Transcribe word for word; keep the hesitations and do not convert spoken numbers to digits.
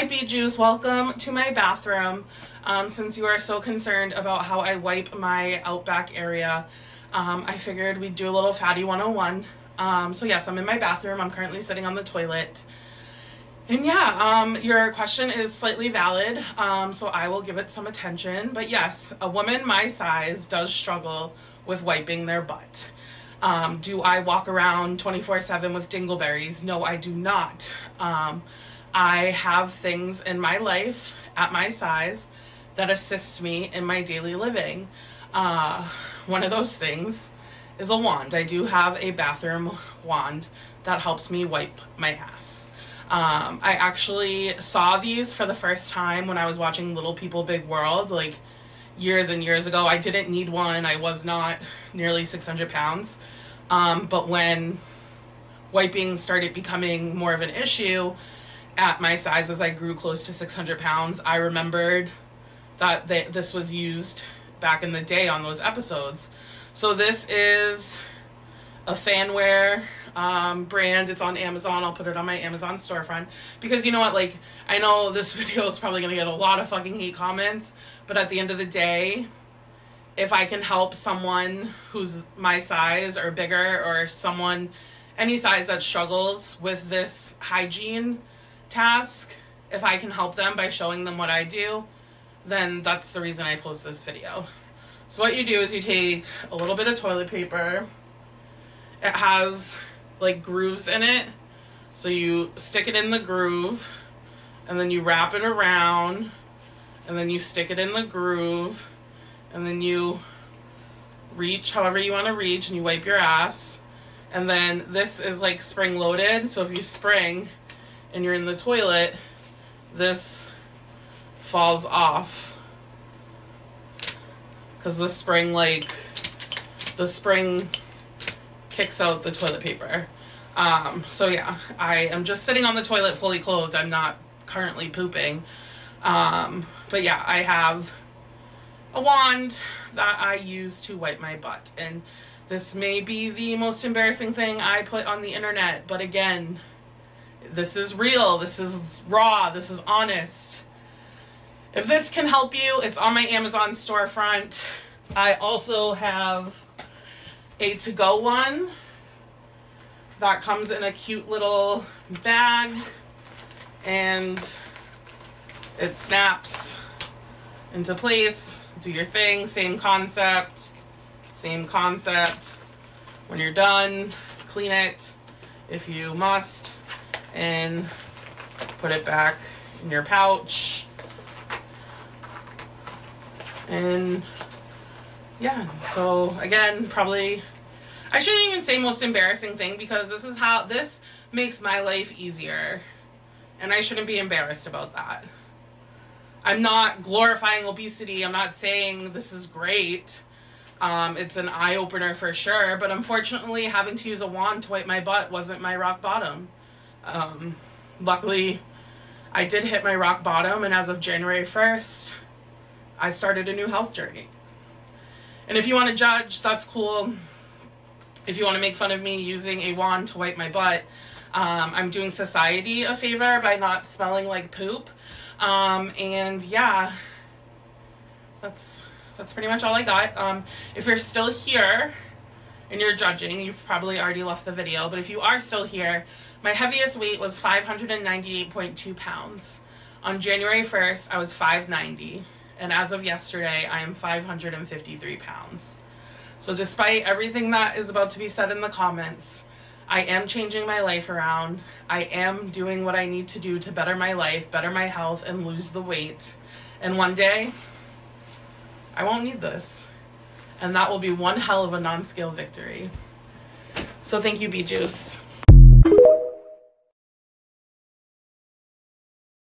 Hi Bee Juice, welcome to my bathroom. Um, since you are so concerned about how I wipe my Outback area, um, I figured we'd do a little Fatty one oh one. Um, so yes, I'm in my bathroom. I'm currently sitting on the toilet. And yeah, um, your question is slightly valid, um, so I will give it some attention. But yes, a woman my size does struggle with wiping their butt. Um, do I walk around twenty-four seven with dingleberries? No, I do not. Um, I have things in my life at my size that assist me in my daily living. Uh, one of those things is a wand. I do have a bathroom wand that helps me wipe my ass. Um, I actually saw these for the first time when I was watching Little People Big World, like years and years ago. I didn't need one. I was not nearly six hundred pounds. Um, but when wiping started becoming more of an issue at my size, as I grew close to six hundred pounds, I remembered that they, this was used back in the day on those episodes. So this is a Fanware um, brand. It's on Amazon. I'll put it on my Amazon storefront because you know what, like, I know this video is probably gonna get a lot of fucking hate comments, but at the end of the day, if I can help someone who's my size or bigger, or someone any size that struggles with this hygiene task, if I can help them by showing them what I do, then that's the reason I post this video. So what you do is you take a little bit of toilet paper. It has like grooves in it, so you stick it in the groove and then you wrap it around and then you stick it in the groove and then you reach however you want to reach and you wipe your ass. And then this is like spring loaded, so if you spring and you're in the toilet, this falls off because the spring like the spring kicks out the toilet paper. Um, so yeah, I am just sitting on the toilet fully clothed. I'm not currently pooping. Um, but yeah, I have a wand that I use to wipe my butt. And this may be the most embarrassing thing I put on the internet, but again, this is real, this is raw, this is honest. If this can help you, it's on my Amazon storefront. I also have a to-go one that comes in a cute little bag and it snaps into place. Do your thing, same concept, same concept. When you're done, clean it if you must and put it back in your pouch. And yeah, so again, probably, I shouldn't even say most embarrassing thing because this is how, this makes my life easier and I shouldn't be embarrassed about that. I'm not glorifying obesity. I'm not saying this is great. Um, it's an eye-opener for sure, but unfortunately having to use a wand to wipe my butt wasn't my rock bottom. Um, luckily, I did hit my rock bottom, and as of January first, I started a new health journey. And if you want to judge, that's cool. If you want to make fun of me using a wand to wipe my butt, um, I'm doing society a favor by not smelling like poop. Um, and yeah, that's, that's pretty much all I got. Um, if you're still here and you're judging, you've probably already left the video, but if you are still here, my heaviest weight was five hundred ninety-eight point two pounds. On January first, I was five ninety, and as of yesterday, I am five hundred fifty-three pounds. So despite everything that is about to be said in the comments, I am changing my life around. I am doing what I need to do to better my life, better my health, and lose the weight. And one day, I won't need this. And that will be one hell of a non-scale victory. So thank you, Bee Juice.